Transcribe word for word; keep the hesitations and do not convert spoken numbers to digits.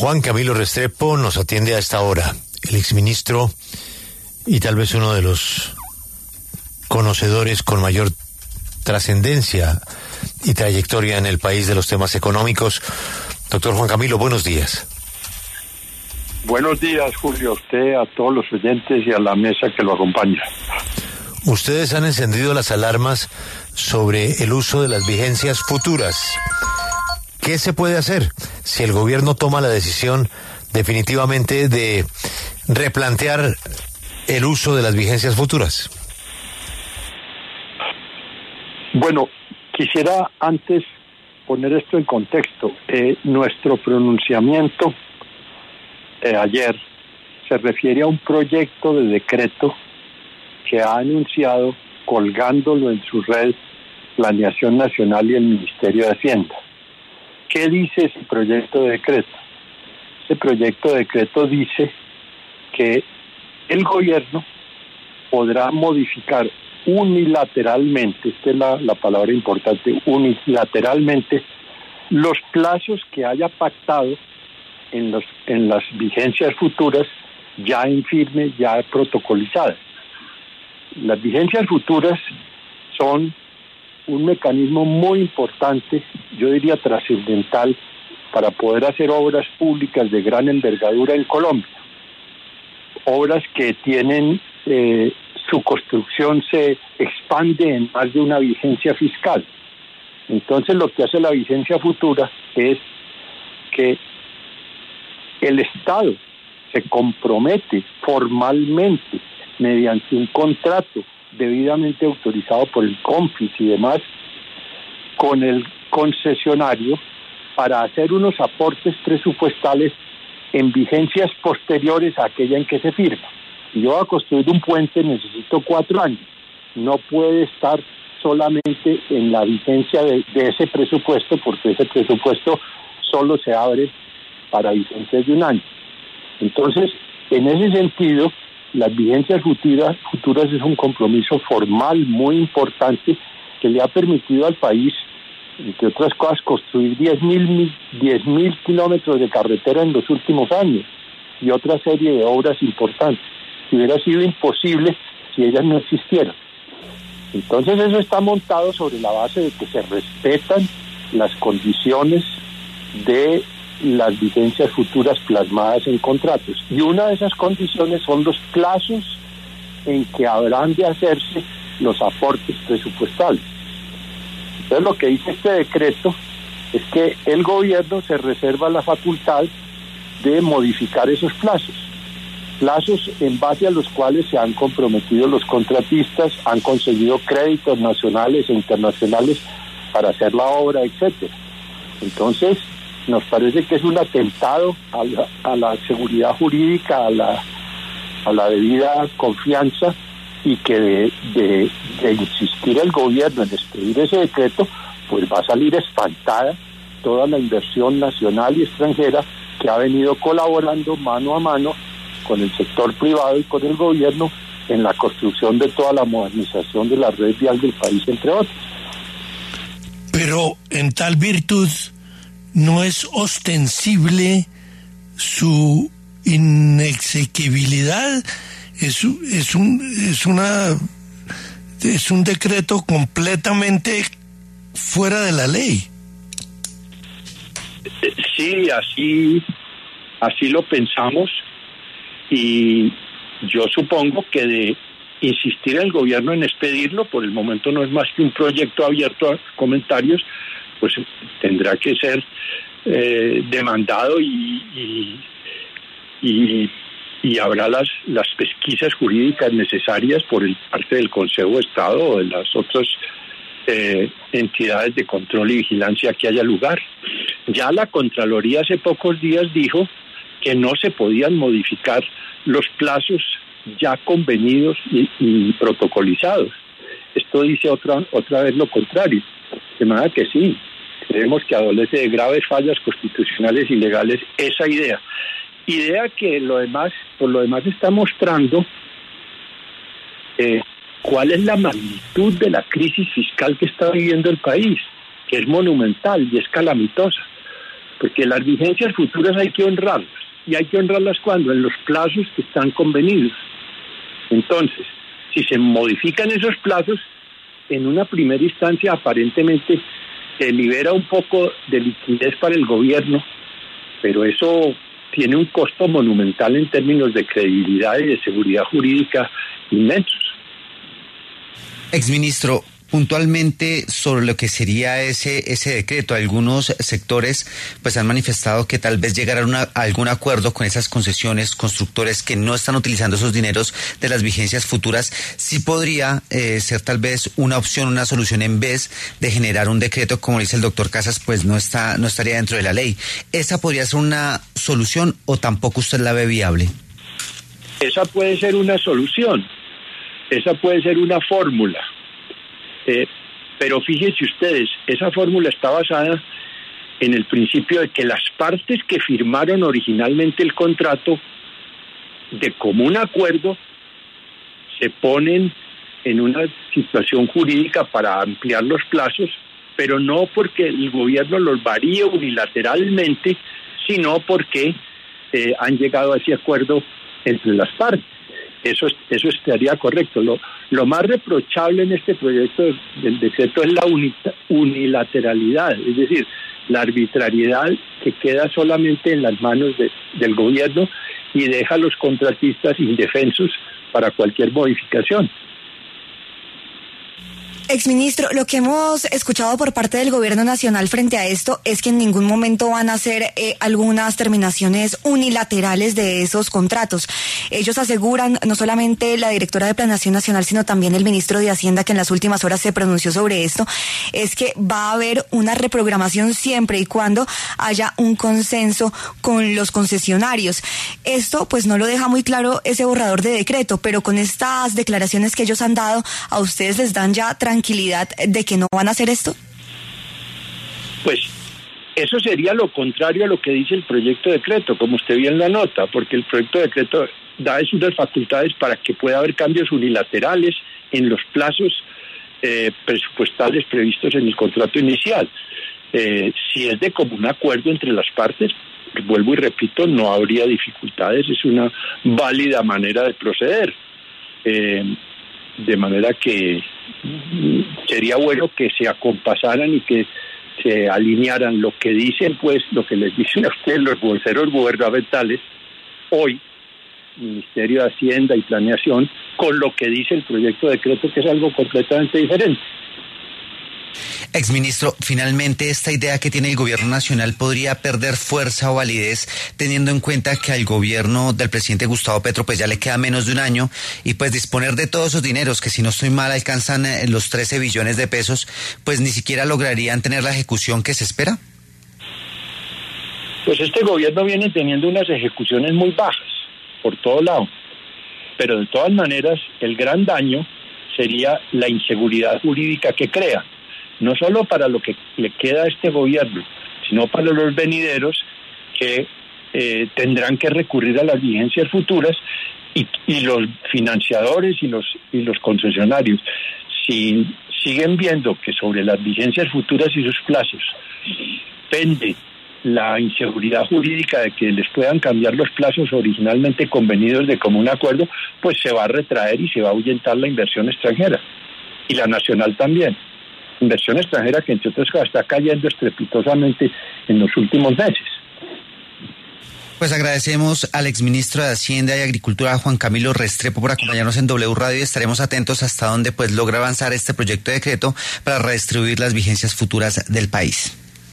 Juan Camilo Restrepo nos atiende a esta hora, el exministro y tal vez uno de los conocedores con mayor trascendencia y trayectoria en el país de los temas económicos. Doctor Juan Camilo, buenos días. Buenos días, Julio, a usted, a todos los oyentes y a la mesa que lo acompaña. Ustedes han encendido las alarmas sobre el uso de las vigencias futuras. ¿Qué se puede hacer si el gobierno toma la decisión definitivamente de replantear el uso de las vigencias futuras? Bueno, quisiera antes poner esto en contexto. Eh, nuestro pronunciamiento eh, ayer se refiere a un proyecto de decreto que ha anunciado, colgándolo en su red, Planeación Nacional y el Ministerio de Hacienda. ¿Qué dice ese proyecto de decreto? Ese proyecto de decreto dice que el gobierno podrá modificar unilateralmente, esta es la, la palabra importante, unilateralmente, los plazos que haya pactado en, los, en las vigencias futuras ya en firme, ya protocolizadas. Las vigencias futuras son un mecanismo muy importante, yo diría trascendental, para poder hacer obras públicas de gran envergadura en Colombia. Obras que tienen, eh, su construcción se expande en más de una vigencia fiscal. Entonces lo que hace la vigencia futura es que el Estado se compromete formalmente mediante un contrato debidamente autorizado por el CONFIS y demás, con el concesionario para hacer unos aportes presupuestales en vigencias posteriores a aquella en que se firma. Si yo voy a construir un puente necesito cuatro años, no puede estar solamente en la vigencia de, de ese presupuesto, porque ese presupuesto solo se abre para vigencias de un año. Entonces, en ese sentido, las vigencias futuras, futuras es un compromiso formal muy importante que le ha permitido al país, entre otras cosas, construir diez mil kilómetros de carretera en los últimos años y otra serie de obras importantes. Que hubiera sido imposible si ellas no existieran. Entonces eso está montado sobre la base de que se respetan las condiciones de las vigencias futuras plasmadas en contratos. Y una de esas condiciones son los plazos en que habrán de hacerse los aportes presupuestales. Entonces lo que dice este decreto es que el gobierno se reserva la facultad de modificar esos plazos. Plazos en base a los cuales se han comprometido los contratistas, han conseguido créditos nacionales e internacionales para hacer la obra, etcétera. Entonces, nos parece que es un atentado a la, a la seguridad jurídica, a la, a la debida confianza, y que de, de, de insistir el gobierno en expedir ese decreto, pues va a salir espantada toda la inversión nacional y extranjera que ha venido colaborando mano a mano con el sector privado y con el gobierno en la construcción de toda la modernización de la red vial del país, entre otros. Pero en tal virtud no es ostensible su inexequibilidad, es, es un es una es un decreto completamente fuera de la ley. Sí, así así lo pensamos, y yo supongo que de insistir el gobierno en expedirlo, por el momento no es más que un proyecto abierto a comentarios, pues tendrá que ser eh, demandado y, y, y, y habrá las, las pesquisas jurídicas necesarias por el parte del Consejo de Estado o de las otras eh, entidades de control y vigilancia que haya lugar. Ya la Contraloría hace pocos días dijo que no se podían modificar los plazos ya convenidos y, y protocolizados. Esto dice otra otra vez lo contrario, de manera que sí, creemos que adolece de graves fallas constitucionales y legales esa idea. Idea que lo demás, por lo demás está mostrando eh, cuál es la magnitud de la crisis fiscal que está viviendo el país, que es monumental y es calamitosa. porque las vigencias futuras hay que honrarlas, y hay que honrarlas cuando, en los plazos que están convenidos. Entonces, si se modifican esos plazos, en una primera instancia aparentemente se libera un poco de liquidez para el gobierno, pero eso tiene un costo monumental en términos de credibilidad y de seguridad jurídica inmensos. Exministro, puntualmente sobre lo que sería ese ese decreto, algunos sectores pues han manifestado que tal vez llegar a, una, a algún acuerdo con esas concesiones, constructores que no están utilizando esos dineros de las vigencias futuras, sí podría eh, ser tal vez una opción, una solución, en vez de generar un decreto, como dice el doctor Casas, pues no está no estaría dentro de la ley. ¿Esa podría ser una solución o tampoco usted la ve viable? Esa puede ser una solución, esa puede ser una fórmula. Eh, pero fíjense ustedes, esa fórmula está basada en el principio de que las partes que firmaron originalmente el contrato, de común acuerdo, se ponen en una situación jurídica para ampliar los plazos, pero no porque el gobierno los varíe unilateralmente, sino porque eh, han llegado a ese acuerdo entre las partes. Eso, eso estaría correcto. Lo, lo más reprochable en este proyecto del decreto es la unilateralidad, es decir, la arbitrariedad que queda solamente en las manos de, del gobierno y deja a los contratistas indefensos para cualquier modificación. Exministro, lo que hemos escuchado por parte del gobierno nacional frente a esto es que en ningún momento van a hacer eh, algunas terminaciones unilaterales de esos contratos. Ellos aseguran, no solamente la directora de Planeación Nacional, sino también el ministro de Hacienda, que en las últimas horas se pronunció sobre esto, es que va a haber una reprogramación siempre y cuando haya un consenso con los concesionarios. Esto pues no lo deja muy claro ese borrador de decreto, pero con estas declaraciones que ellos han dado, ¿a ustedes les dan ya tranquilidad de que no van a hacer esto? Pues eso sería lo contrario a lo que dice el proyecto de decreto, como usted bien lo anota, porque el proyecto de decreto da unas facultades para que pueda haber cambios unilaterales en los plazos eh, presupuestales previstos en el contrato inicial. Eh, si es de común acuerdo entre las partes, vuelvo y repito, no habría dificultades, es una válida manera de proceder. Eh, de manera que sería bueno que se acompasaran y que se alinearan lo que dicen, pues, lo que les dicen a ustedes los voceros gubernamentales hoy, Ministerio de Hacienda y Planeación, con lo que dice el proyecto de decreto, que es algo completamente diferente. Exministro, finalmente esta idea que tiene el gobierno nacional podría perder fuerza o validez, teniendo en cuenta que al gobierno del presidente Gustavo Petro pues ya le queda menos de un año, y pues disponer de todos esos dineros, que si no estoy mal alcanzan los trece billones de pesos, pues ni siquiera lograrían tener la ejecución que se espera. Pues este gobierno viene teniendo unas ejecuciones muy bajas por todo lado, pero de todas maneras el gran daño sería la inseguridad jurídica que crea, no solo para lo que le queda a este gobierno, sino para los venideros que eh, tendrán que recurrir a las vigencias futuras, y, y los financiadores y los y los concesionarios, si siguen viendo que sobre las vigencias futuras y sus plazos pende la inseguridad jurídica de que les puedan cambiar los plazos originalmente convenidos de común acuerdo, pues se va a retraer y se va a ahuyentar la inversión extranjera, y la nacional también. Inversión extranjera que, entre otras cosas, está cayendo estrepitosamente en los últimos meses. Pues agradecemos al exministro de Hacienda y Agricultura, Juan Camilo Restrepo, por acompañarnos en W Radio, y estaremos atentos hasta dónde pues logra avanzar este proyecto de decreto para redistribuir las vigencias futuras del país.